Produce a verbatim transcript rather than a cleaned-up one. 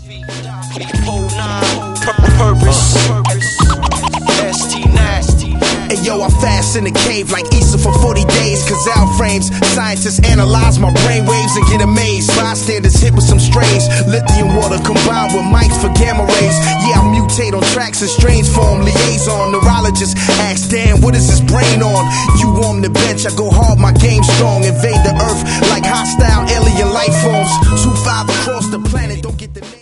Whole nine, purpose, S T nasty. Hey yo, I fast in the cave like Issa for forty days. Cazal frames, scientists analyze my brainwaves and get amazed. Bystanders hit with some strange lithium water combined with mics for gamma rays. Yeah, I mutate on tracks in strange form. Liaison, neurologist ask, damn, what is his brain on? You warm the bench, I go hard, my game strong. Invade the earth like hostile alien life forms. Two five across the planet, don't get the name.